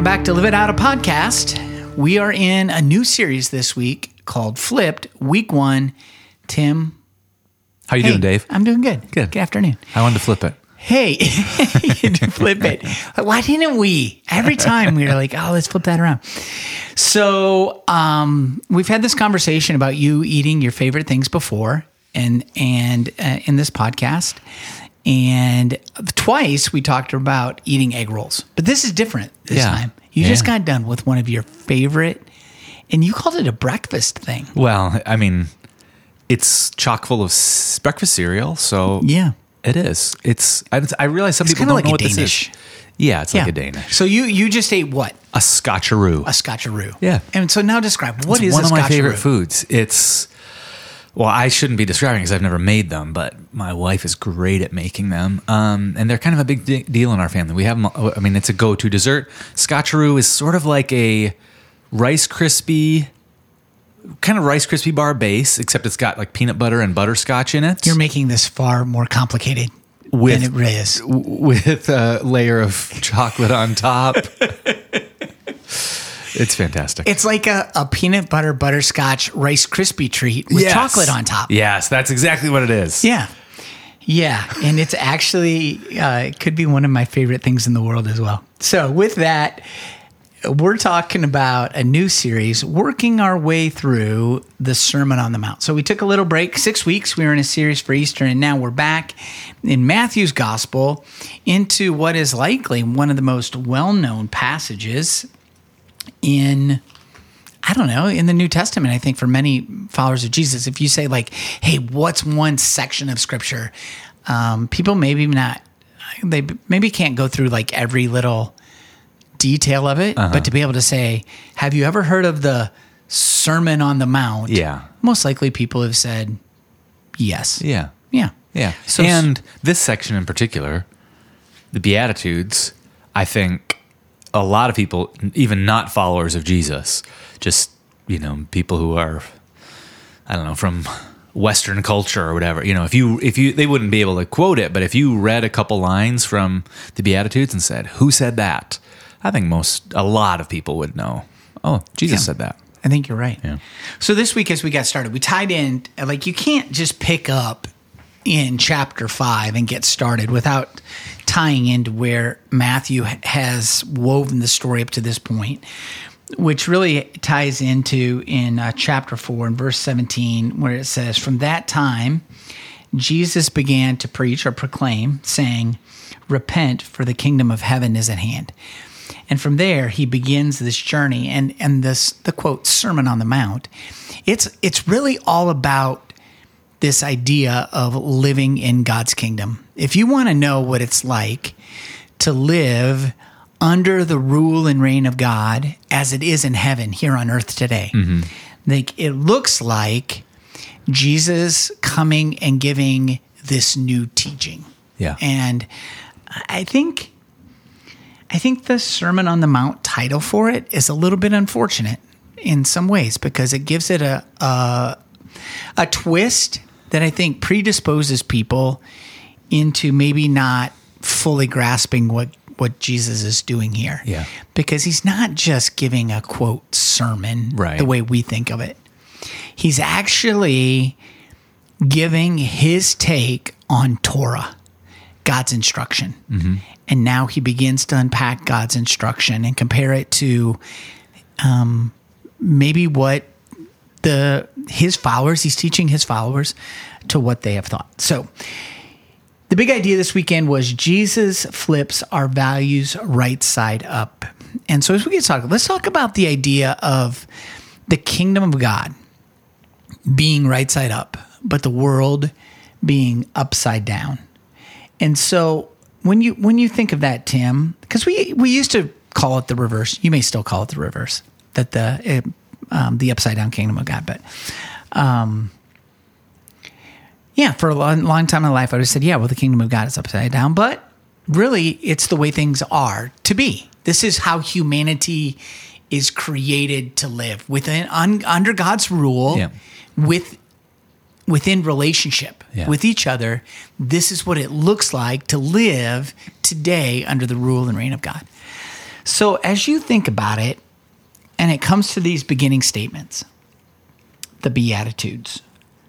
back to Live It Out, a podcast. We are in a new series this week called Flipped, Week 1. Tim. How you doing, Dave? I'm doing good. Good Afternoon. I wanted to flip it. Hey, flip it. Why didn't we? Every time we were like, oh, let's flip that around. So we've had this conversation about you eating your favorite things before and in this podcast. And twice we talked about eating egg rolls. But this is different this time. You just got done with one of your favorite, and you called it a breakfast thing. Well, I mean, it's chock full of breakfast cereal, so Yeah. it is. I realize some people kinda don't like know a what Danish. this is. Yeah, it's like a Danish. So you just ate what? A scotcheroo. A scotcheroo. Yeah. And so now describe, what It's is one a of my favorite scotcheroo? foods. Well, I shouldn't be describing because I've never made them, but my wife is great at making them. And they're kind of a big deal in our family. We have them, I mean, it's a go-to dessert. Scotcheroo is sort of like a Rice Krispie bar base, except it's got like peanut butter and butterscotch in it. You're making this far more complicated than it really is. With a layer of chocolate on top. It's fantastic. It's like a peanut butter butterscotch Rice Krispie treat with chocolate on top. Yes, that's exactly what it is. Yeah. Yeah. And it's actually, it could be one of my favorite things in the world as well. So with that, we're talking about a new series, working our way through the Sermon on the Mount. So we took a little break, 6 weeks. We were in a series for Easter, and now we're back in Matthew's gospel into what is likely one of the most well-known passages in the New Testament. I think for many followers of Jesus, if you say like, hey, what's one section of scripture? People maybe can't go through like every little detail of it, but to be able to say, have you ever heard of the Sermon on the Mount? Yeah. Most likely people have said yes. Yeah. Yeah. Yeah. So, and this section in particular, the Beatitudes, I think a lot of people, even not followers of Jesus, just, people who are, I don't know, from Western culture or whatever, if you, they wouldn't be able to quote it, but if you read a couple lines from the Beatitudes and said, who said that? I think a lot of people would know. Oh, Jesus said that. I think you're right. Yeah. So this week, as we got started, we tied in, like, you can't just pick up in chapter 5 and get started without tying into where Matthew has woven the story up to this point, which really ties into in chapter 4 and verse 17, where it says, from that time, Jesus began to preach or proclaim, saying, repent, for the kingdom of heaven is at hand. And from there, he begins this journey, and the quote, Sermon on the Mount. It's really all about this idea of living in God's kingdom. If you want to know what it's like to live under the rule and reign of God as it is in heaven here on earth today, like it looks like Jesus coming and giving this new teaching. Yeah. And I think the Sermon on the Mount title for it is a little bit unfortunate in some ways because it gives it a twist that I think predisposes people into maybe not fully grasping what Jesus is doing here. Yeah. Because he's not just giving a quote sermon the way we think of it. He's actually giving his take on Torah, God's instruction. Mm-hmm. And now he begins to unpack God's instruction and compare it to maybe what he's teaching his followers to what they have thought. So the big idea this weekend was Jesus flips our values right side up. And so as we get started, let's talk about the idea of the kingdom of God being right side up, but the world being upside down. And so when you think of that, Tim, because we used to call it the reverse. You may still call it the reverse, that the upside down kingdom of God. But for a long time in life, I would have said, the kingdom of God is upside down. But really, it's the way things are to be. This is how humanity is created to live under God's rule, within relationship with each other. This is what it looks like to live today under the rule and reign of God. So as you think about it, and it comes to these beginning statements, the Beatitudes,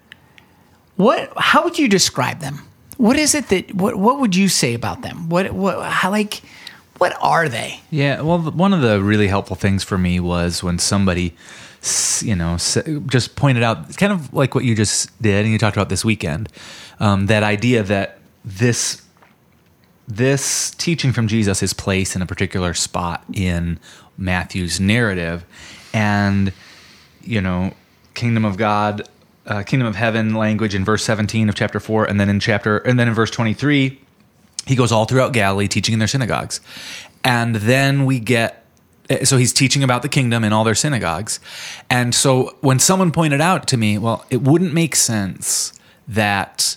how would you describe them? What is it what would you say about them? What are they? Yeah, well, one of the really helpful things for me was when somebody, just pointed out, kind of like what you just did, and you talked about this weekend, that idea that this teaching from Jesus is placed in a particular spot in Matthew's narrative, and kingdom of God, kingdom of heaven language in verse 17 of chapter 4, and then in verse 23. He goes all throughout Galilee teaching in their synagogues. And then so he's teaching about the kingdom in all their synagogues. And so when someone pointed out to me, well, it wouldn't make sense that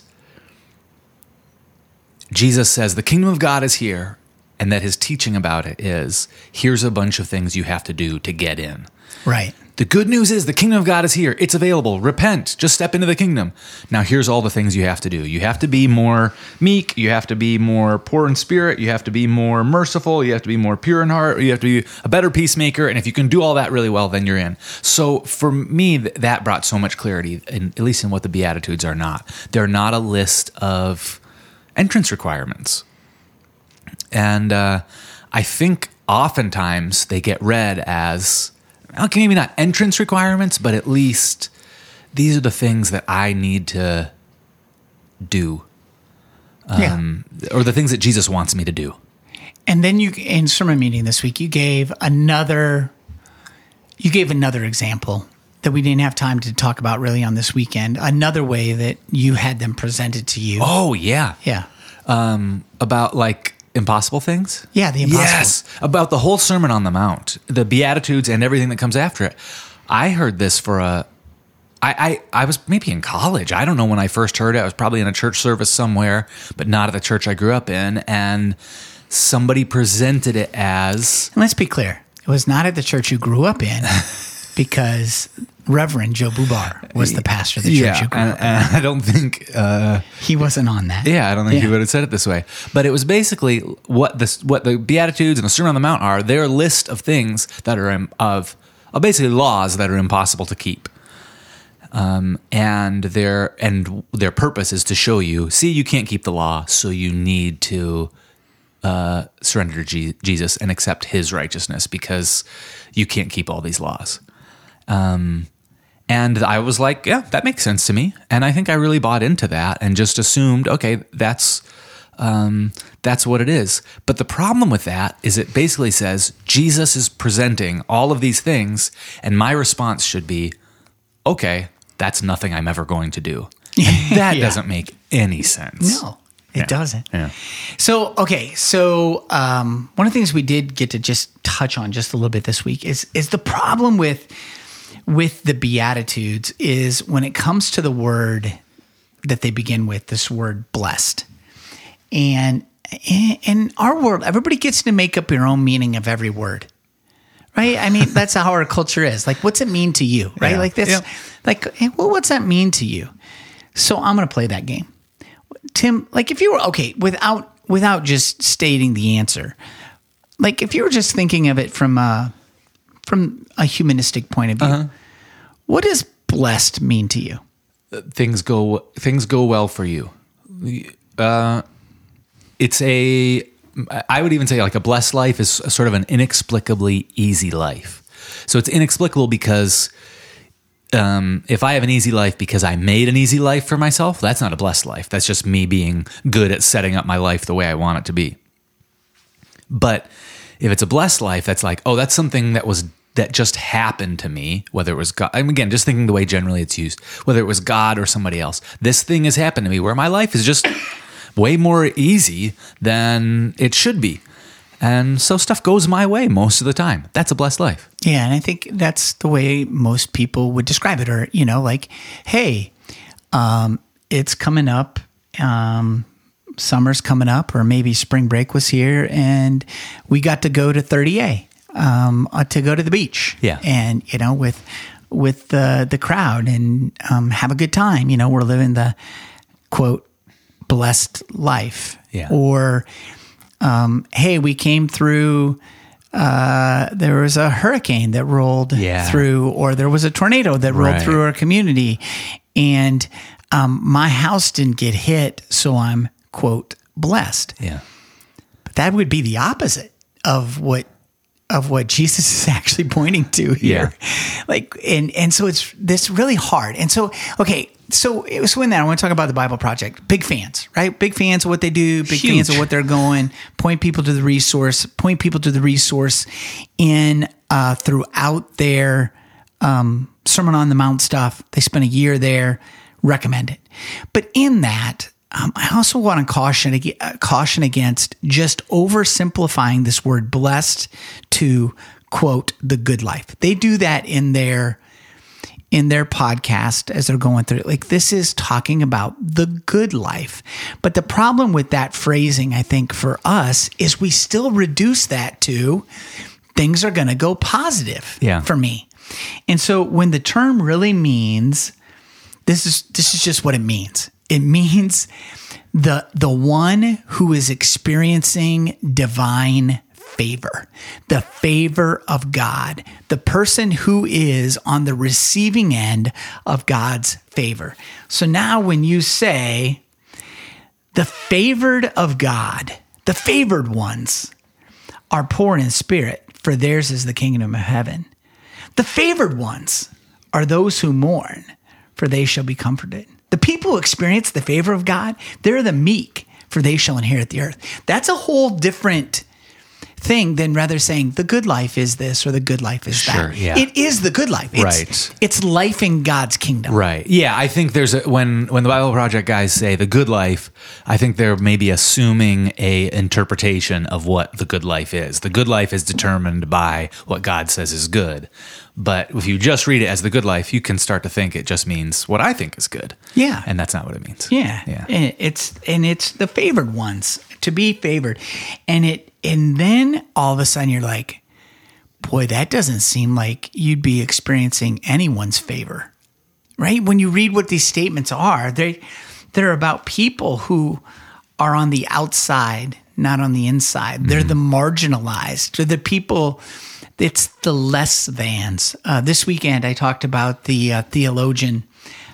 Jesus says the kingdom of God is here, and that his teaching about it is, here's a bunch of things you have to do to get in. Right. The good news is the kingdom of God is here. It's available. Repent. Just step into the kingdom. Now, here's all the things you have to do. You have to be more meek. You have to be more poor in spirit. You have to be more merciful. You have to be more pure in heart. You have to be a better peacemaker. And if you can do all that really well, then you're in. So for me, that brought so much clarity, at least in what the Beatitudes are not. They're not a list of entrance requirements. And I think oftentimes they get read as, okay, maybe not entrance requirements, but at least these are the things that I need to do. Or the things that Jesus wants me to do. And then in sermon meeting this week, you gave another example that we didn't have time to talk about really on this weekend. Another way that you had them presented to you. Oh, yeah. Yeah. About like impossible things? Yeah, the impossible. Yes, about the whole Sermon on the Mount, the Beatitudes and everything that comes after it. I heard this I was maybe in college. I don't know when I first heard it. I was probably in a church service somewhere, but not at the church I grew up in. And somebody presented it as... And let's be clear. It was not at the church you grew up in because Reverend Joe Bubar was the pastor of the church you grew up in. And I don't think... he wasn't on that. Yeah, I don't think he would have said it this way. But it was basically what the Beatitudes and the Sermon on the Mount are. They're a list of things that are basically laws that are impossible to keep. And their purpose is to show you, see, you can't keep the law, so you need to surrender to Jesus and accept his righteousness because you can't keep all these laws. And I was like, yeah, that makes sense to me. And I think I really bought into that and just assumed, okay, that's what it is. But the problem with that is it basically says Jesus is presenting all of these things, and my response should be, okay, that's nothing I'm ever going to do. And that doesn't make any sense. No, it doesn't. Yeah. So, okay. So, one of the things we did get to just touch on just a little bit this week is the problem with the Beatitudes is when it comes to the word that they begin with, this word blessed. And in our world, everybody gets to make up your own meaning of every word. Right? I mean, that's how our culture is. Like, what's it mean to you? Right? Yeah. Like this, like, hey, well, what's that mean to you? So I'm going to play that game. Tim, like if you were, okay, without just stating the answer, like if you were just thinking of it from a humanistic point of view, what does blessed mean to you? Things go well for you. I would even say like a blessed life is sort of an inexplicably easy life. So it's inexplicable because if I have an easy life because I made an easy life for myself, that's not a blessed life. That's just me being good at setting up my life the way I want it to be. But if it's a blessed life, that's like, oh, that's something that just happened to me, whether it was God. I'm again just thinking the way generally it's used, whether it was God or somebody else. This thing has happened to me where my life is just way more easy than it should be. And so stuff goes my way most of the time. That's a blessed life. Yeah, and I think that's the way most people would describe it. Or, like, hey, it's coming up, summer's coming up, or maybe spring break was here, and we got to go to 30A to go to the beach. Yeah. And, with the crowd and have a good time. We're living the, quote, blessed life. Yeah. Or, hey, we came through there was a hurricane that rolled Yeah. through, or there was a tornado that rolled Right. through our community, and my house didn't get hit, so I'm, quote, blessed. Yeah. But that would be the opposite of what Jesus is actually pointing to here. Like, and so it's this really hard. And so, okay, so it was when that I want to talk about the Bible Project. Big fans, right? Big fans of what they do, big Huge. fans of what they're going, point people to the resource in throughout their Sermon on the Mount stuff. They spent a year there, recommend it. But in that, I also want to caution against just oversimplifying this word blessed to, quote, the good life. They do that in their podcast as they're going through it. Like, this is talking about the good life. But the problem with that phrasing, I think, for us is we still reduce that to things are going to go positive for me. And so when the term really means, this is just what it means. It means the one who is experiencing divine favor, the favor of God, the person who is on the receiving end of God's favor. So now when you say the favored of God, the favored ones are poor in spirit, for theirs is the kingdom of heaven. The favored ones are those who mourn, for they shall be comforted. The people who experience the favor of God, they're the meek, for they shall inherit the earth. That's a whole different thing than rather saying the good life is this or the good life is that. Sure, yeah. It is the good life. It's life in God's kingdom. Right. Yeah, I think there's when the Bible Project guys say the good life, I think they're maybe assuming a interpretation of what the good life is. The good life is determined by what God says is good. But if you just read it as the good life, you can start to think it just means what I think is good. Yeah. And that's not what it means. Yeah. And it's the favored ones, to be favored. And then all of a sudden you're like, boy, that doesn't seem like you'd be experiencing anyone's favor, right? When you read what these statements are, they're about people who are on the outside, not on the inside. Mm-hmm. They're the marginalized. They're the people, it's the less thans. This weekend I talked about the theologian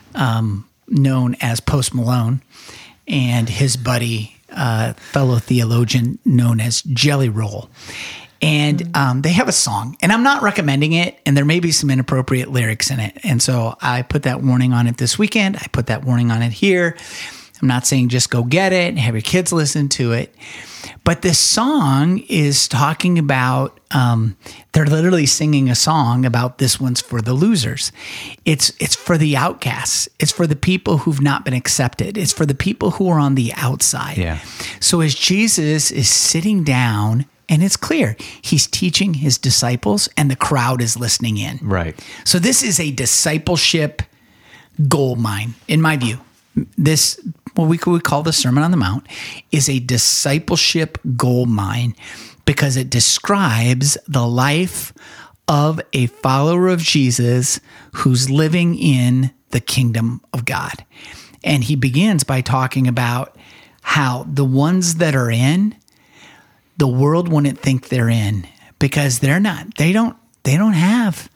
known as Post Malone and his buddy, fellow theologian known as Jelly Roll. And they have a song, and I'm not recommending it, and there may be some inappropriate lyrics in it. And so I put that warning on it this weekend. I put that warning on it here. I'm not saying just go get it and have your kids listen to it. But this song is talking about, they're literally singing a song about this one's for the losers. It's for the outcasts. It's for the people who've not been accepted. It's for the people who are on the outside. Yeah. So as Jesus is sitting down, and it's clear, he's teaching his disciples and the crowd is listening in. Right. So this is a discipleship gold mine, in my view. This, what we could call the Sermon on the Mount, is a discipleship gold mine because it describes the life of a follower of Jesus who's living in the kingdom of God. And he begins by talking about how the ones that are in, the world wouldn't think they're in because they don't have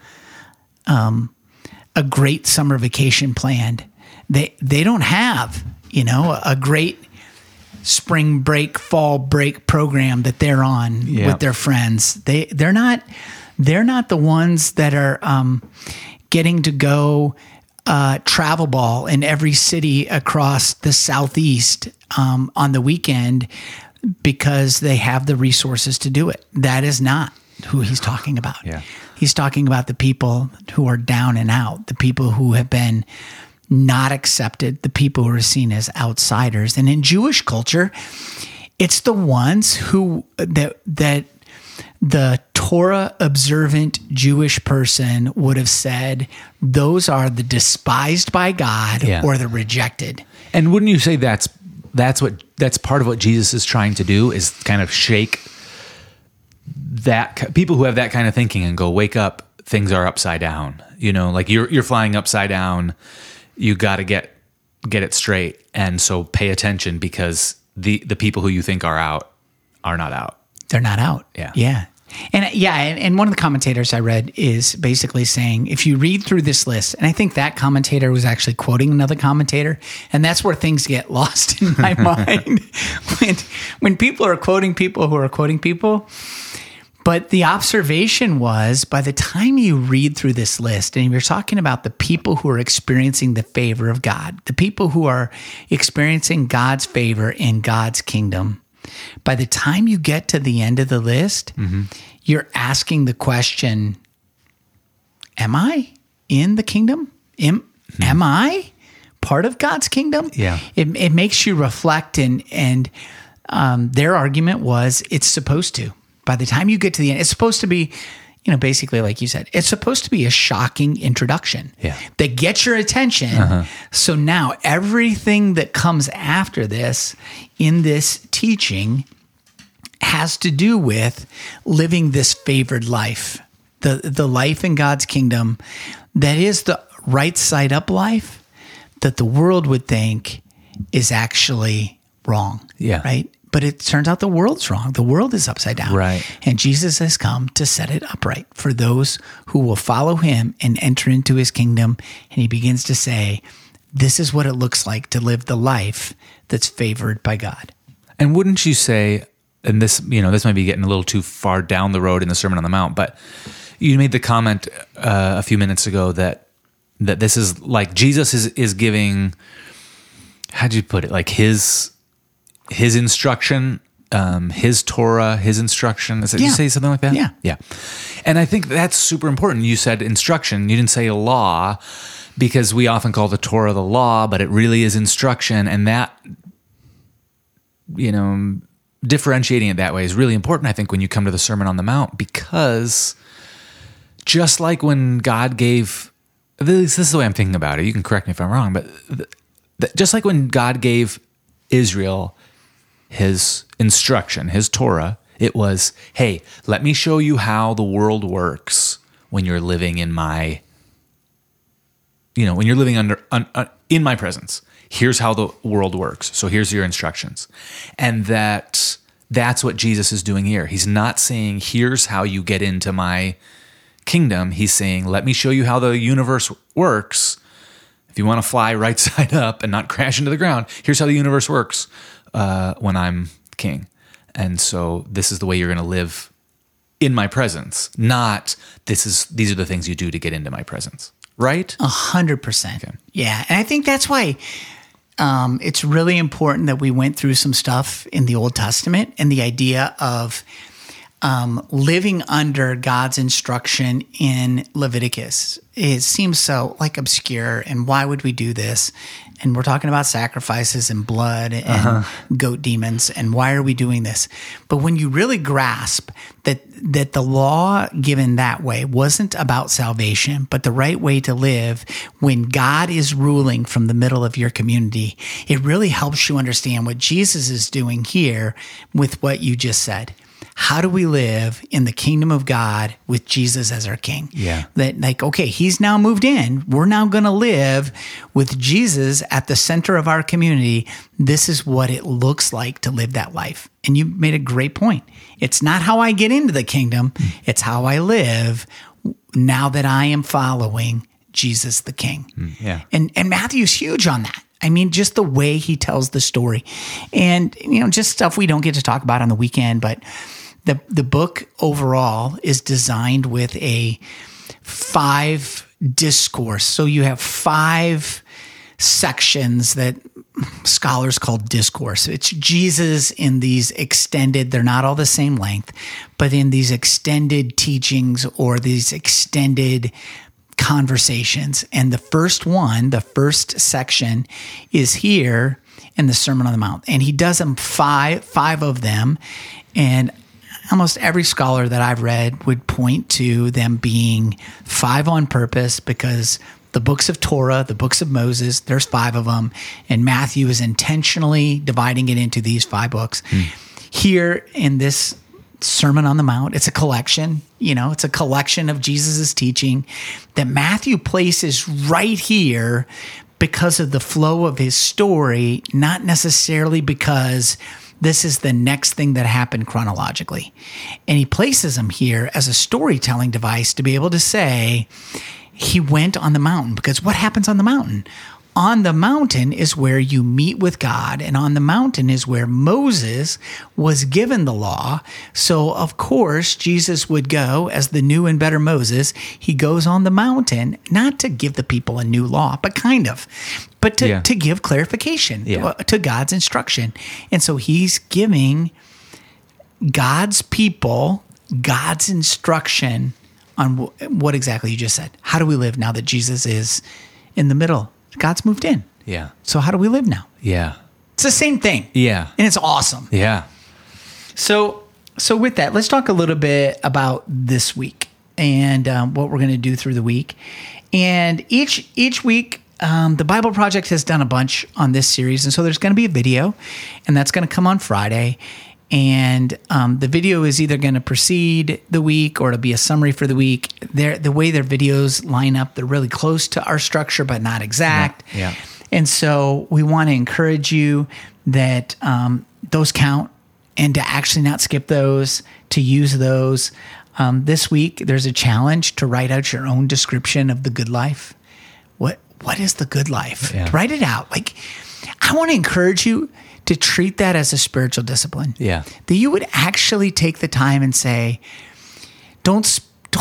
a great summer vacation planned. They don't have, a great spring break, fall break program that they're on with their friends. They're not the ones that are getting to go travel ball in every city across the Southeast on the weekend because they have the resources to do it. That is not who he's talking about. Yeah. He's talking about the people who are down and out, the people who have been not accepted, the people who are seen as outsiders. And in Jewish culture, it's the ones who that the Torah observant Jewish person would have said, those are the despised by God or the rejected. And wouldn't you say that's part of what Jesus is trying to do, is kind of shake that people who have that kind of thinking and go, wake up, things are upside down. Like you're flying upside down. You got to get it straight. And so pay attention because the people who you think are out are not out. They're not out. Yeah. Yeah. And one of the commentators I read is basically saying, if you read through this list, and I think that commentator was actually quoting another commentator, and that's where things get lost in my mind when people are quoting people who are quoting people. But the observation was, by the time you read through this list, and you're talking about the people who are experiencing the favor of God, the people who are experiencing God's favor in God's kingdom, by the time you get to the end of the list, you're asking the question, am I in the kingdom? Am I part of God's kingdom? Yeah. It makes you reflect, and their argument was it's supposed to. By the time you get to the end, it's supposed to be, basically like you said, it's supposed to be a shocking introduction that gets your attention. So now everything that comes after this in this teaching has to do with living this favored life, the life in God's kingdom that is the right side up life that the world would think is actually wrong. Yeah. Right? But it turns out the world's wrong. The world is upside down. Right. And Jesus has come to set it upright for those who will follow him and enter into his kingdom. And he begins to say, this is what it looks like to live the life that's favored by God. And wouldn't you say, and this might be getting a little too far down the road in the Sermon on the Mount, but you made the comment a few minutes ago that this is like Jesus is giving, how'd you put it? Like his instruction, his Torah, his instruction. Did you say something like that? Yeah. And I think that's super important. You said instruction. You didn't say law, because we often call the Torah the law, but it really is instruction. And that, differentiating it that way is really important, I think, when you come to the Sermon on the Mount, because just like when God gave, this is the way I'm thinking about it. You can correct me if I'm wrong, but just like when God gave Israel his instruction, his Torah, it was, hey, let me show you how the world works when you're living in my, when you're living in my presence. Here's how the world works. So here's your instructions. And that's what Jesus is doing here. He's not saying, here's how you get into my kingdom. He's saying, let me show you how the universe works. If you want to fly right side up and not crash into the ground, here's how the universe works when I'm king. And so this is the way you're going to live in my presence, not these are the things you do to get into my presence, right? 100%. Okay. Yeah. And I think that's why it's really important that we went through some stuff in the Old Testament, and the idea of living under God's instruction in Leviticus. It seems so obscure, and why would we do this? And we're talking about sacrifices and blood and goat demons, and why are we doing this? But when you really grasp that the law given that way wasn't about salvation, but the right way to live when God is ruling from the middle of your community, it really helps you understand what Jesus is doing here with what you just said. How do we live in the kingdom of God with Jesus as our king? Yeah. That okay, he's now moved in. We're now going to live with Jesus at the center of our community. This is what it looks like to live that life. And you made a great point. It's not how I get into the kingdom. It's how I live now that I am following Jesus the King. Yeah. And Matthew's huge on that. I mean, just the way he tells the story, and just stuff we don't get to talk about on the weekend, but the book overall is designed with a 5 discourse. So you have 5 sections that scholars call discourse. It's Jesus in these extended, they're not all the same length, but in these extended teachings or these extended conversations. And the first section is here in the Sermon on the Mount. And he does them five of them. And almost every scholar that I've read would point to them being 5 on purpose, because the books of Torah, the books of Moses, there's 5 of them. And Matthew is intentionally dividing it into these 5 books. Here in this Sermon on the Mount, it's a collection, it's a collection of Jesus's teaching that Matthew places right here because of the flow of his story, not necessarily because this is the next thing that happened chronologically. And he places them here as a storytelling device to be able to say he went on the mountain, because what happens on the mountain? On the mountain is where you meet with God, and on the mountain is where Moses was given the law. So, of course, Jesus would go as the new and better Moses. He goes on the mountain, not to give the people a new law, but kind of, but to give clarification to God's instruction. And so he's giving God's people God's instruction on what exactly you just said. How do we live now that Jesus is in the middle? God's moved in. Yeah. So how do we live now? Yeah. It's the same thing. Yeah. And it's awesome. Yeah. So with that, let's talk a little bit about this week and what we're going to do through the week. And each week, the Bible Project has done a bunch on this series. And so there's going to be a video, and that's going to come on Friday. And the video is either going to precede the week or it'll be a summary for the week. The way their videos line up, they're really close to our structure, but not exact. Yeah. And so we want to encourage you that those count and to actually not skip those, to use those. This week, there's a challenge to write out your own description of the good life. What is the good life? Yeah. Write it out. Like, I want to encourage you to treat that as a spiritual discipline. Yeah. That you would actually take the time and say, don't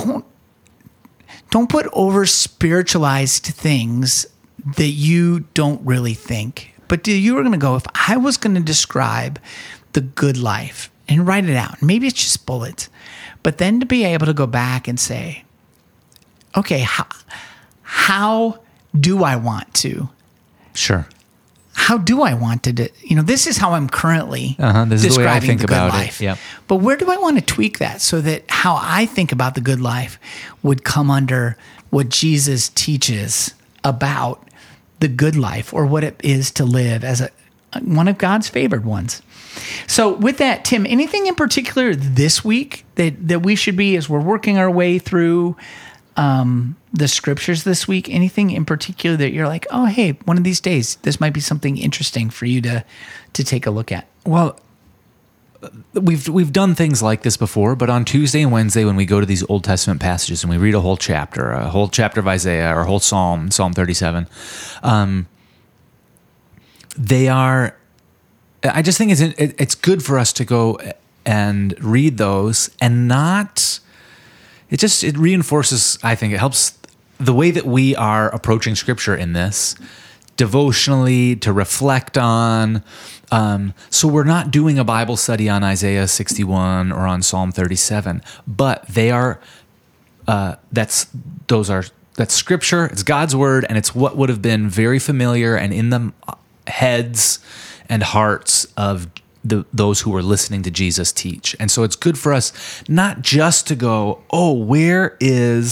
put over spiritualized things that you don't really think. But you are going to go, if I was going to describe the good life, and write it out. Maybe it's just bullets. But then to be able to go back and say, okay, how do I want to? Sure. How do I want to, this is how I'm currently This is the way I describing think the good about life. it. Yep. But where do I want to tweak that so that how I think about the good life would come under what Jesus teaches about the good life, or what it is to live as one of God's favored ones. So with that, Tim, anything in particular this week that we should be, as we're working our way through the scriptures this week, anything in particular that you're like, oh, hey, one of these days, this might be something interesting for you to take a look at? Well, we've done things like this before, but on Tuesday and Wednesday, when we go to these Old Testament passages and we read a whole chapter of Isaiah or a whole Psalm 37, they are, I just think it's good for us to go and read those and not, it reinforces, I think it helps the way that we are approaching scripture in this devotionally, to reflect on. So we're not doing a Bible study on Isaiah 61 or on Psalm 37, but they are, that's scripture, it's God's word, and it's what would have been very familiar and in the heads and hearts of those who were listening to Jesus teach. And so it's good for us not just to go, oh, where do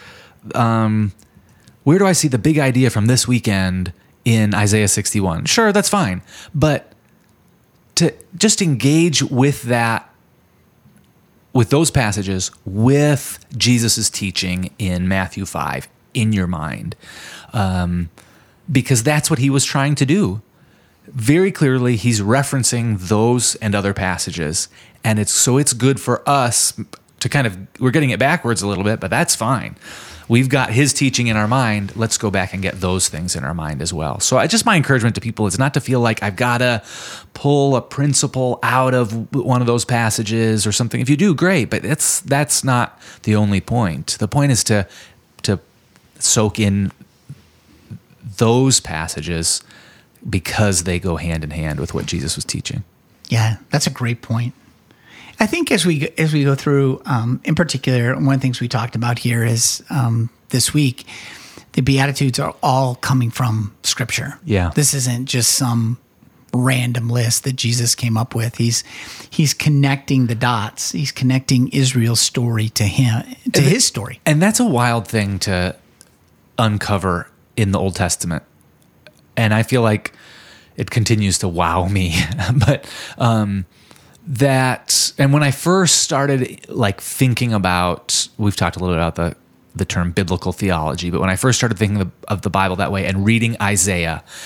I see the big idea from this weekend in Isaiah 61? Sure, that's fine. But to just engage with that, with those passages, with Jesus's teaching in Matthew 5 in your mind, because that's what he was trying to do. Very clearly, he's referencing those and other passages, and it's good for us to we're getting it backwards a little bit, but that's fine. We've got his teaching in our mind. Let's go back and get those things in our mind as well. So my encouragement to people is not to feel like I've got to pull a principle out of one of those passages or something. If you do, great, but that's not the only point. The point is to soak in those passages because they go hand in hand with what Jesus was teaching. Yeah, that's a great point. I think as we go through, in particular, one of the things we talked about here is this week, the Beatitudes are all coming from Scripture. Yeah, this isn't just some random list that Jesus came up with. He's connecting the dots. He's connecting Israel's story to his story, and that's a wild thing to uncover in the Old Testament. And I feel like it continues to wow me, but and when I first started thinking about, we've talked a little bit about the term biblical theology, but when I first started thinking of the Bible that way and reading Isaiah,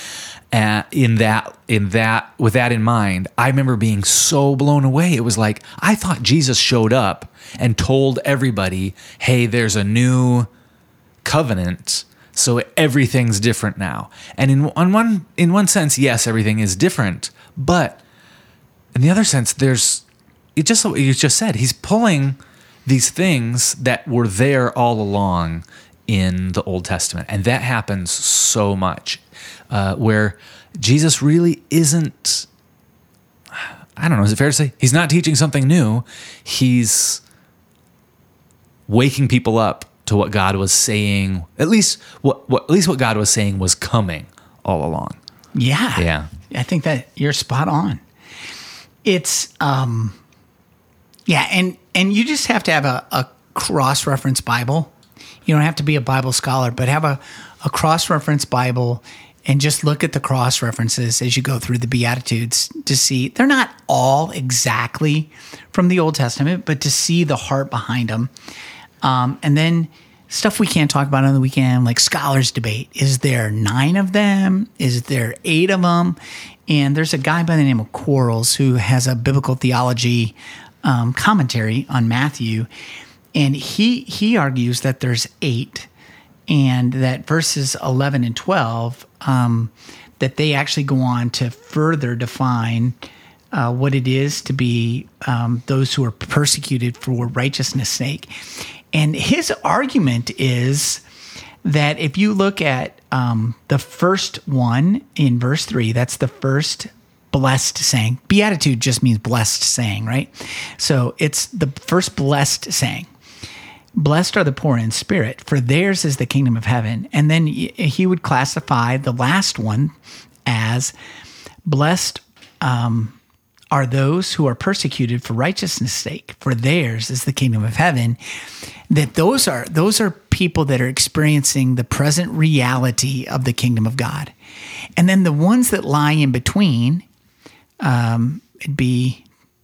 with that in mind, I remember being so blown away. It was like, I thought Jesus showed up and told everybody, hey, there's a new covenant, so everything's different now. And in one sense, yes, everything is different, but in the other sense, it's just what you just said. He's pulling these things that were there all along in the Old Testament, and that happens so much, where Jesus really isn't, I don't know, is it fair to say? He's not teaching something new. He's waking people up to what God was saying, at least what God was saying was coming all along. Yeah. I think that you're spot on. It's, and you just have to have a cross-reference Bible. You don't have to be a Bible scholar, but have a cross-reference Bible and just look at the cross-references as you go through the Beatitudes to see they're not all exactly from the Old Testament, but to see the heart behind them. And then stuff we can't talk about on the weekend, like scholars debate. Is there 9 of them? Is there 8 of them? And there's a guy by the name of Quarles who has a biblical theology commentary on Matthew. And he argues that there's 8, and that verses 11 and 12, that they actually go on to further define what it is to be those who are persecuted for righteousness' sake. And his argument is that if you look at the first one in verse 3, that's the first blessed saying. Beatitude just means blessed saying, right? So it's the first blessed saying. Blessed are the poor in spirit, for theirs is the kingdom of heaven. And then he would classify the last one as blessed are those who are persecuted for righteousness' sake, for theirs is the kingdom of heaven. That those are people that are experiencing the present reality of the kingdom of God. And then the ones that lie in between, it'd be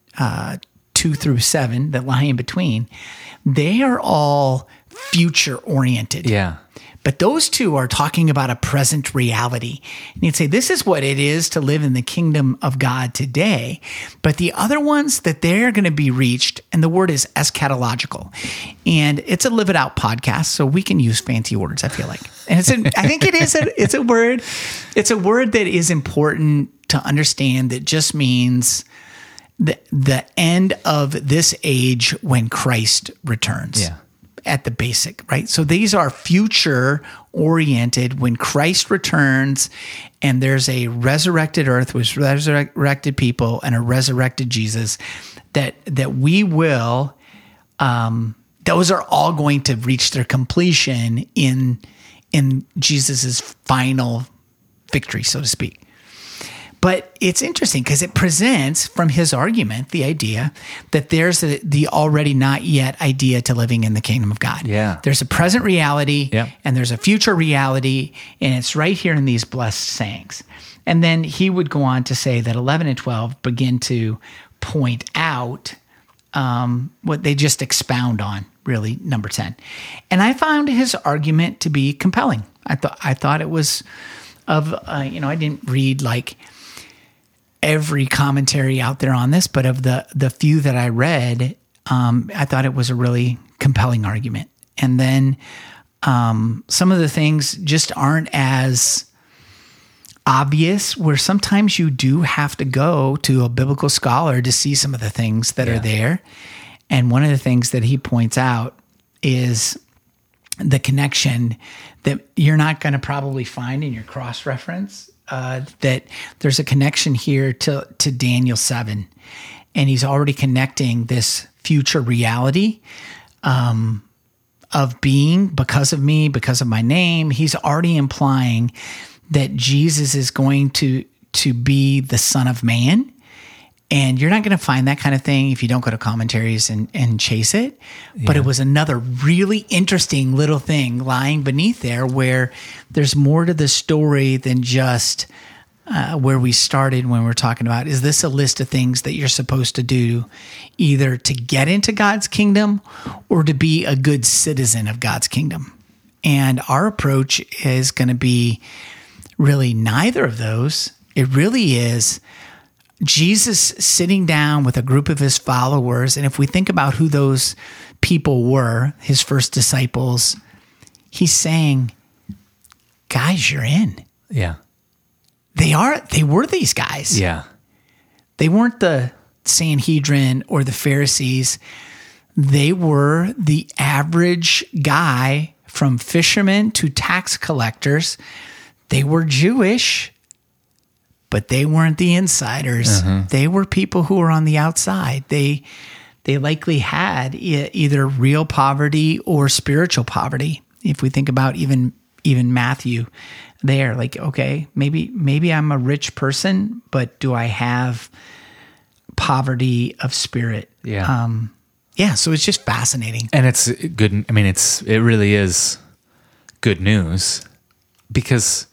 2 through 7 that lie in between, they are all future oriented. Yeah. But those two are talking about a present reality. And you'd say, this is what it is to live in the kingdom of God today. But the other ones that they're going to be reached, and the word is eschatological. And it's a Live It Out podcast, so we can use fancy words, I feel like. And I think it's a word that is important to understand, that just means the end of this age when Christ returns. Yeah. At the basic, right? So these are future oriented when Christ returns, and there's a resurrected earth with resurrected people and a resurrected Jesus that we will, those are all going to reach their completion in Jesus's final victory, so to speak. But it's interesting because it presents from his argument the idea that there's the already not yet idea to living in the kingdom of God. Yeah. There's a present reality, yeah, and there's a future reality, and it's right here in these blessed sayings. And then he would go on to say that 11 and 12 begin to point out what they just expound on, really, number 10. And I found his argument to be compelling. I thought it was I didn't read like every commentary out there on this, but of the few that I read, I thought it was a really compelling argument. And then some of the things just aren't as obvious, where sometimes you do have to go to a biblical scholar to see some of the things that are there. And one of the things that he points out is the connection that you're not going to probably find in your cross-reference, that there's a connection here to Daniel 7. And he's already connecting this future reality of being, because of me, because of my name. He's already implying that Jesus is going to be the Son of Man. And you're not going to find that kind of thing if you don't go to commentaries and chase it. Yeah. But it was another really interesting little thing lying beneath there, where there's more to the story than just where we started when we're talking about, is this a list of things that you're supposed to do either to get into God's kingdom or to be a good citizen of God's kingdom? And our approach is going to be really neither of those. It really is Jesus sitting down with a group of his followers. And if we think about who those people were, his first disciples, he's saying, guys, you're in. Yeah. They were these guys. Yeah. They weren't the Sanhedrin or the Pharisees. They were the average guy, from fishermen to tax collectors. They were Jewish, but they weren't the insiders. They were people who were on the outside. They likely had either real poverty or spiritual poverty. If we think about even Matthew there, like, okay, maybe I'm a rich person, but do I have poverty of spirit? Yeah. So it's just fascinating. And it's good. I mean, it really is good news, because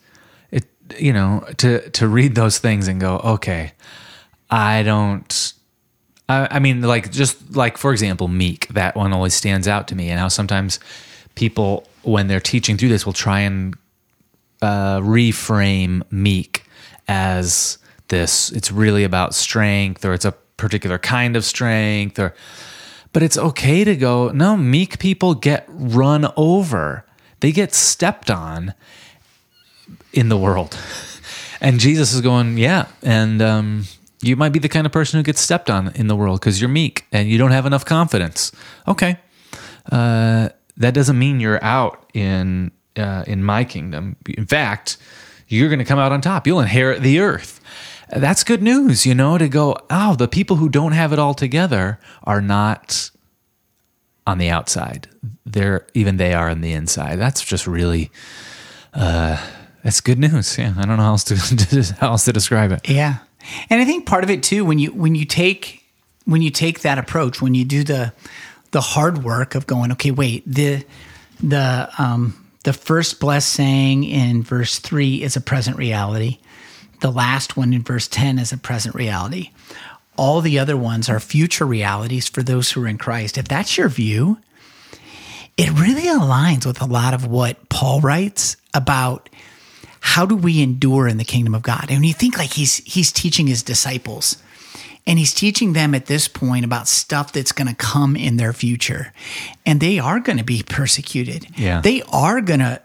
to read those things and go, okay, I mean, like, just like, for example, meek, that one always stands out to me, and how sometimes people, when they're teaching through this, will try and reframe meek as this, it's really about strength, or it's a particular kind of strength, but it's okay to go, no, meek people get run over. They get stepped on in the world. And Jesus is going, yeah, and you might be the kind of person who gets stepped on in the world because you're meek and you don't have enough confidence. Okay. That doesn't mean you're out in my kingdom. In fact, you're going to come out on top. You'll inherit the earth. That's good news, to go, oh, the people who don't have it all together are not on the outside. They are on the inside. That's just really, that's good news. Yeah, I don't know how else to describe it. Yeah, and I think part of it too, when you take that approach, when you do the hard work of going, okay, wait, the first blessed saying in verse 3 is a present reality. The last one in verse 10 is a present reality. All the other ones are future realities for those who are in Christ. If that's your view, it really aligns with a lot of what Paul writes about how do we endure in the kingdom of God. And when you think, like, he's teaching his disciples, and he's teaching them at this point about stuff that's going to come in their future, and they are going to be persecuted. Yeah. They are going to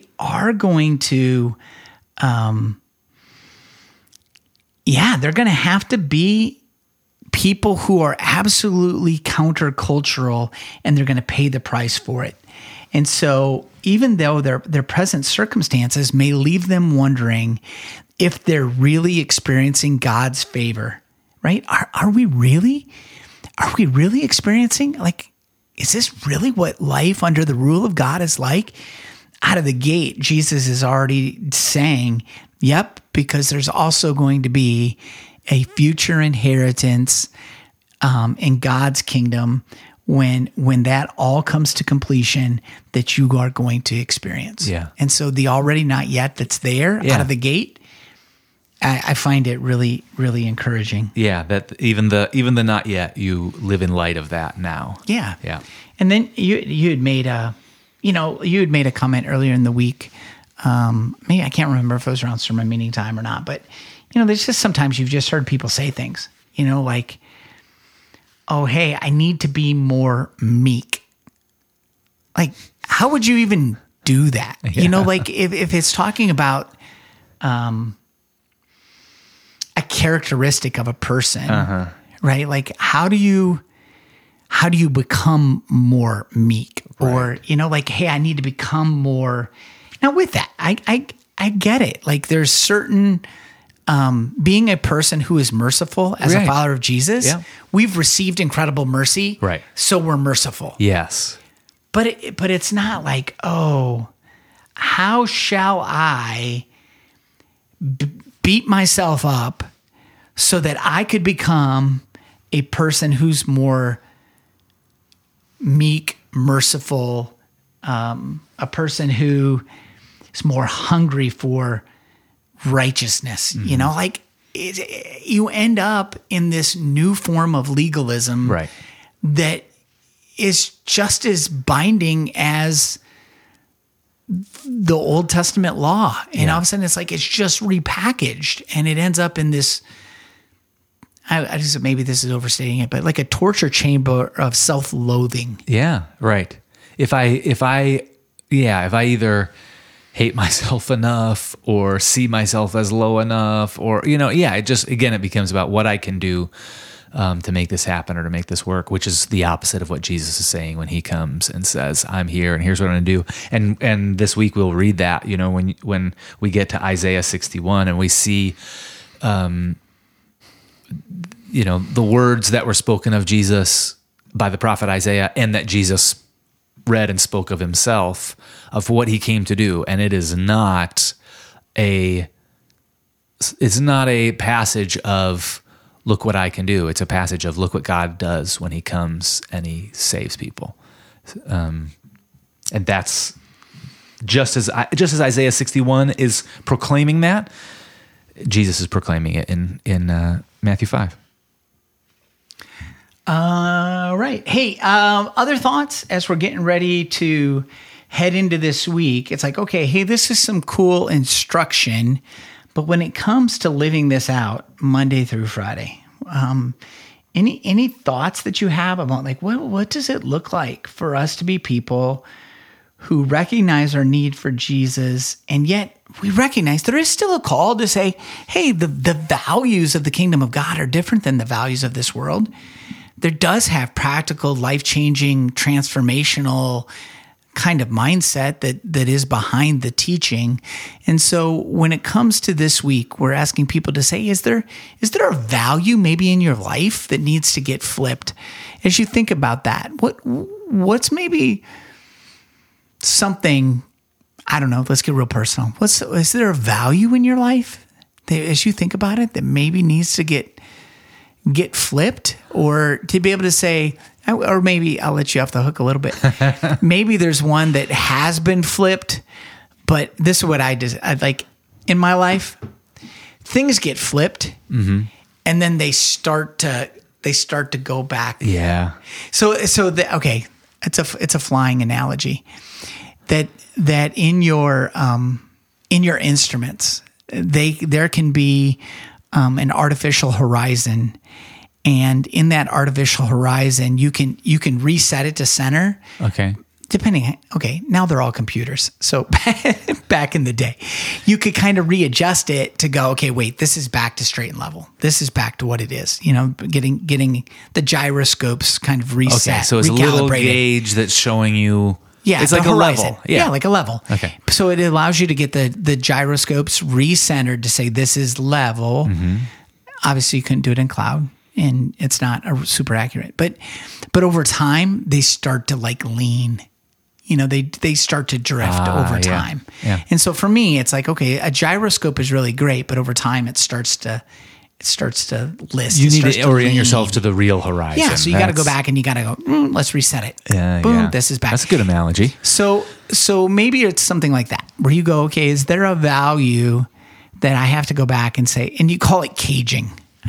they're going to have to be people who are absolutely countercultural, and they're going to pay the price for it. And so even though their present circumstances may leave them wondering if they're really experiencing God's favor, right? Are we really experiencing, like, is this really what life under the rule of God is like? Out of the gate, Jesus is already saying, yep, because there's also going to be a future inheritance in God's kingdom when that all comes to completion that you are going to experience. Yeah. And so the already not yet that's there out of the gate, I find it really, really encouraging. Yeah, that even the not yet, you live in light of that now. Yeah. Yeah. And then you had made a comment earlier in the week. Maybe I can't remember if it was around sermon meeting time or not, but there's just sometimes you've just heard people say things, like, oh, hey, I need to be more meek. Like, how would you even do that? Yeah. Like if it's talking about a characteristic of a person, right? Like, how do you become more meek? Right. Or, like, hey, I need to become more. Now with that, I get it. Like, there's certain, being a person who is merciful as a follower of Jesus, we've received incredible mercy. Right. So we're merciful. Yes. But it's not like, oh, how shall I beat myself up so that I could become a person who's more meek, merciful, a person who is more hungry for righteousness. Mm-hmm. You end up in this new form of legalism, right, that is just as binding as the Old Testament law. And all of a sudden it's like it's just repackaged and it ends up in this, I just, maybe this is overstating it, but like a torture chamber of self-loathing. Yeah, right. If I either hate myself enough or see myself as low enough or, it just, again, it becomes about what I can do to make this happen or to make this work, which is the opposite of what Jesus is saying when he comes and says, I'm here and here's what I'm going to do. And this week we'll read that, when we get to Isaiah 61 and we see, the words that were spoken of Jesus by the prophet Isaiah and that Jesus read and spoke of himself, of what he came to do. And it's not a passage of look what I can do. It's a passage of look what God does when he comes and he saves people. And that's just as Isaiah 61 is proclaiming that, Jesus is proclaiming it in Matthew 5. Right. Hey, other thoughts as we're getting ready to head into this week? It's like, okay, hey, this is some cool instruction, but when it comes to living this out Monday through Friday, any thoughts that you have about like, what does it look like for us to be people who recognize our need for Jesus, and yet we recognize there is still a call to say, hey, the values of the kingdom of God are different than the values of this world. There does have practical, life-changing, transformational kind of mindset that is behind the teaching. And so when it comes to this week, we're asking people to say, is there a value maybe in your life that needs to get flipped? As you think about that, what's maybe something, I don't know, let's get real personal. Is there a value in your life that, as you think about it, that maybe needs to get flipped, or to be able to say, or maybe I'll let you off the hook a little bit. Maybe there's one that has been flipped, but this is what I like in my life. Things get flipped, and then they start to go back. Yeah. Okay, it's a flying analogy that in your instruments, there can be an artificial horizon. And in that artificial horizon, you can reset it to center. Okay. Now they're all computers. So back in the day, you could kind of readjust it to go, okay, wait, this is back to straight and level. This is back to what it is. Getting the gyroscopes kind of reset. Okay, so it's a little gauge that's showing you. Yeah, it's like horizon. A level. Yeah, like a level. Okay. So it allows you to get the gyroscopes recentered to say this is level. Mm-hmm. Obviously, you couldn't do it in cloud, and it's not super accurate. But over time, they start to like lean. They start to drift over time. Yeah. And so for me, it's like, okay, a gyroscope is really great, but over time, it starts to list. You need to orient yourself to the real horizon. Yeah, so you got to go back and you got to go, let's reset it. Boom, this is back. That's a good analogy. So maybe it's something like that, where you go, okay, is there a value that I have to go back and say, and you call it caging.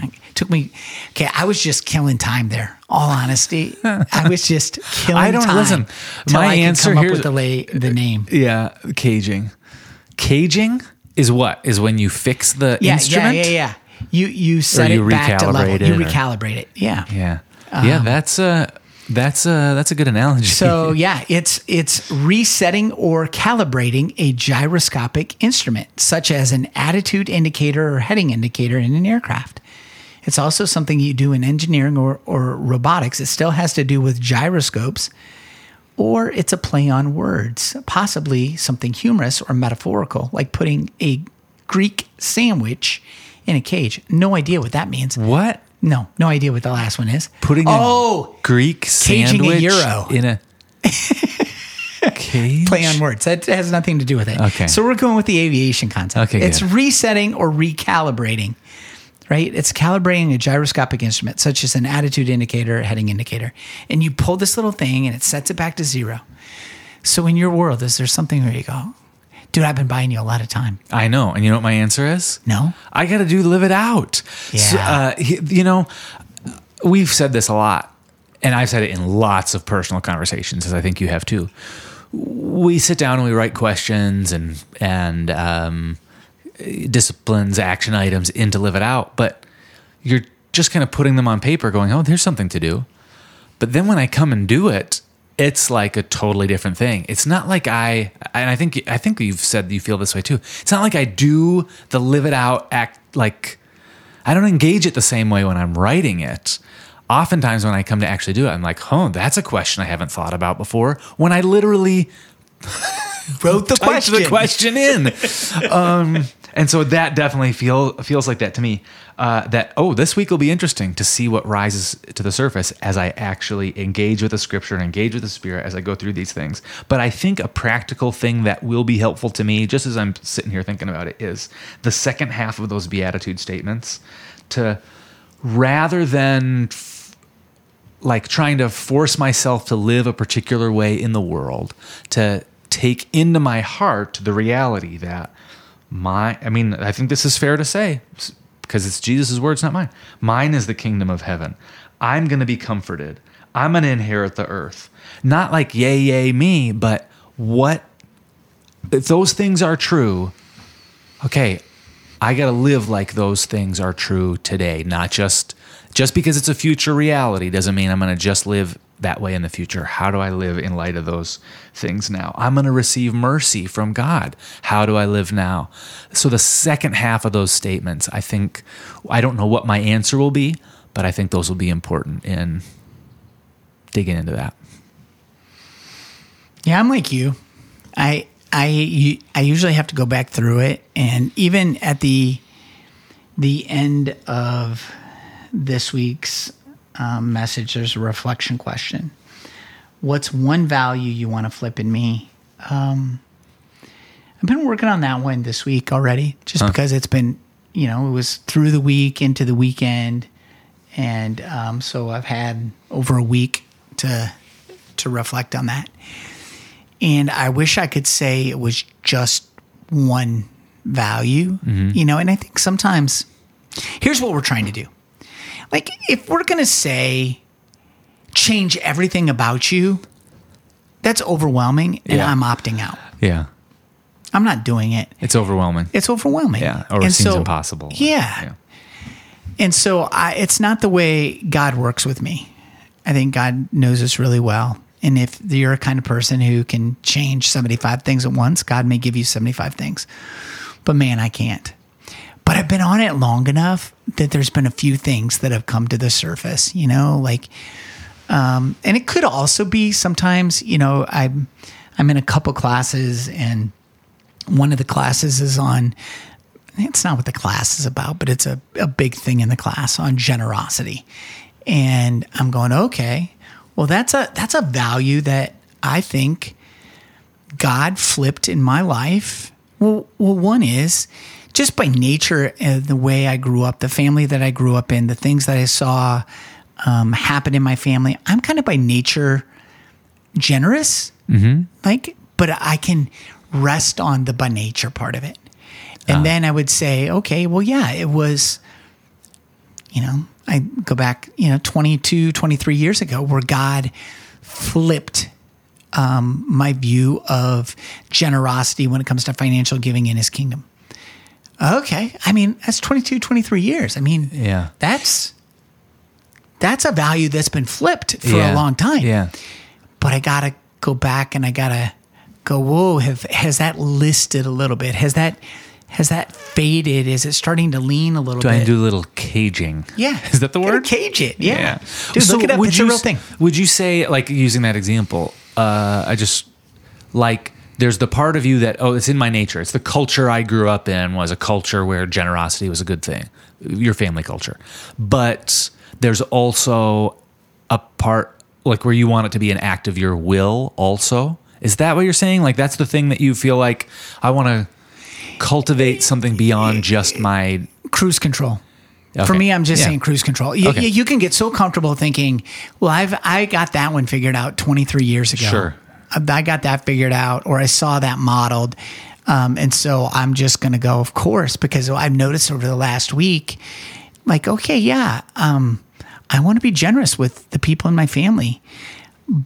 I was just killing time there. All honesty, I was just killing time. Listen, my answer here is the name. Yeah, caging. Caging is what? Is when you fix the instrument? Yeah. You set it back to level. You recalibrate it. Yeah. Yeah. That's a good analogy. So it's resetting or calibrating a gyroscopic instrument, such as an attitude indicator or heading indicator in an aircraft. It's also something you do in engineering or robotics. It still has to do with gyroscopes, or it's a play on words, possibly something humorous or metaphorical, like putting a Greek sandwich in a cage. No idea what that means. What? No idea what the last one is. Putting a Greek sandwich caging a gyro in a cage? Play on words. That has nothing to do with it. Okay. So we're going with the aviation concept. Okay, it's good. resetting or recalibrating, right? It's calibrating a gyroscopic instrument, such as an attitude indicator, a heading indicator. And you pull this little thing and it sets it back to zero. So in your world, is there something where you go, dude, I've been buying you a lot of time. I know. And you know what my answer is? No. I got to live it out. Yeah. So, we've said this a lot, and I've said it in lots of personal conversations, as I think you have too. we sit down and we write questions and disciplines, action items in to live it out, but you're just kind of putting them on paper going, oh, there's something to do. But then when I come and do it, it's like a totally different thing. It's not like and I think you've said you feel this way too. It's not like I do the live it out act, like I don't engage it the same way when I'm writing it. Oftentimes when I come to actually do it, I'm like, oh, that's a question I haven't thought about before, when I literally wrote the question in. And so that definitely feels like that to me. This week will be interesting to see what rises to the surface as I actually engage with the Scripture and engage with the Spirit as I go through these things. But I think a practical thing that will be helpful to me, just as I'm sitting here thinking about it, is the second half of those Beatitude statements. To rather than like trying to force myself to live a particular way in the world, to take into my heart the reality that I think this is fair to say, because it's Jesus' words, not mine. Mine is the kingdom of heaven. I'm going to be comforted. I'm going to inherit the earth. Not like, yay, yay, me, but if those things are true, okay, I got to live like those things are true today, not just because it's a future reality doesn't mean I'm going to just live that way in the future. How do I live in light of those things now? I'm going to receive mercy from God. How do I live now? So the second half of those statements, I don't know what my answer will be, but I think those will be important in digging into that. Yeah, I'm like you. I usually have to go back through it, and even at the end of this week's message, there's a reflection question. What's one value you want to flip in me? I've been working on that one this week already, just because it's been, it was through the week into the weekend, and so I've had over a week to reflect on that. And I wish I could say it was just one value, and I think sometimes, here's what we're trying to do. Like, if we're going to say, change everything about you, that's overwhelming, and I'm opting out. Yeah. I'm not doing it. It's overwhelming. Yeah. Or it seems impossible. Yeah. And so it's not the way God works with me. I think God knows us really well. And if you're a kind of person who can change 75 things at once, God may give you 75 things. But man, I can't. But I've been on it long enough that there's been a few things that have come to the surface, and it could also be sometimes, I'm in a couple classes, and one of the classes is on, it's not what the class is about, but it's a big thing in the class on generosity. And I'm going, okay, well, that's a value that I think God flipped in my life. Well, one is, just by nature, the way I grew up, the family that I grew up in, the things that I saw happen in my family, I'm kind of by nature generous. But I can rest on the by nature part of it. And then I would say, okay, well, yeah, it was, I go back, 22, 23 years ago, where God flipped my view of generosity when it comes to financial giving in his kingdom. Okay. I mean, that's 22, 23 years. I mean, that's a value that's been flipped for a long time. Yeah. But I got to go back and I got to go, whoa, has that listed a little bit? Has that faded? Is it starting to lean a little bit? Do I do a little caging? Yeah. Is that the word? Cage it. Yeah. Dude, So look it up. It's a real thing. Would you say, like, using that example, there's the part of you that, it's in my nature. It's the culture I grew up in was a culture where generosity was a good thing, your family culture. But there's also a part like where you want it to be an act of your will also. Is that what you're saying? Like, that's the thing that you feel like I want to cultivate something beyond just my cruise control. Okay. For me, I'm just saying cruise control. You can get so comfortable thinking, well, I got that one figured out 23 years ago. Sure. I got that figured out, or I saw that modeled. And so I'm just going to go, of course, because I've noticed over the last week, like, okay, I want to be generous with the people in my family.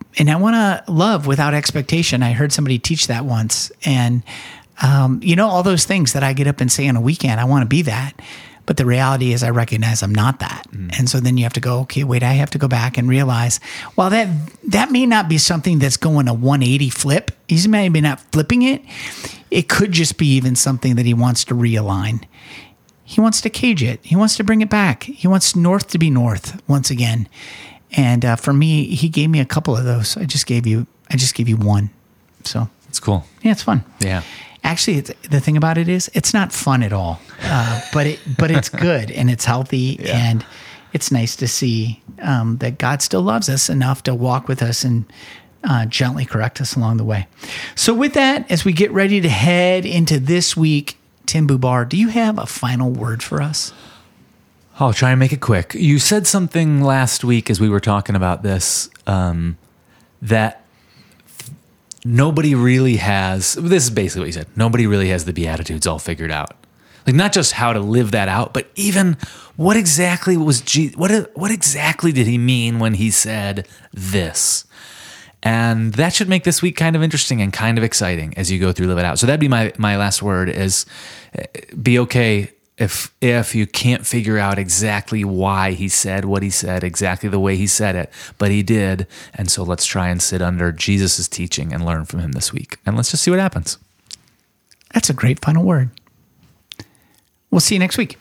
I want to love without expectation. I heard somebody teach that once. And, all those things that I get up and say on a weekend, I want to be that. But the reality is I recognize I'm not that. And so then you have to go, okay, wait, I have to go back and realize, well, that may not be something that's going a 180 flip. He's maybe not flipping it. It could just be even something that he wants to realign. He wants to cage it. He wants to bring it back. He wants north to be north once again. And for me, he gave me a couple of those. I just gave you one. So It's cool. yeah, it's fun. Yeah. Actually, the thing about it is, it's not fun at all, but it's good and it's healthy, and it's nice to see that God still loves us enough to walk with us and gently correct us along the way. So with that, as we get ready to head into this week, Tim Bubar, do you have a final word for us? I'll try and make it quick. You said something last week as we were talking about this, that nobody really has, this is basically what you said, nobody really has the Beatitudes all figured out. Like, not just how to live that out, but even what exactly was what exactly did he mean when he said this? And that should make this week kind of interesting and kind of exciting as you go through Live It Out. So that'd be my last word, is be okay if you can't figure out exactly why he said what he said, exactly the way he said it, but he did. And so let's try and sit under Jesus' teaching and learn from him this week. And let's just see what happens. That's a great final word. We'll see you next week.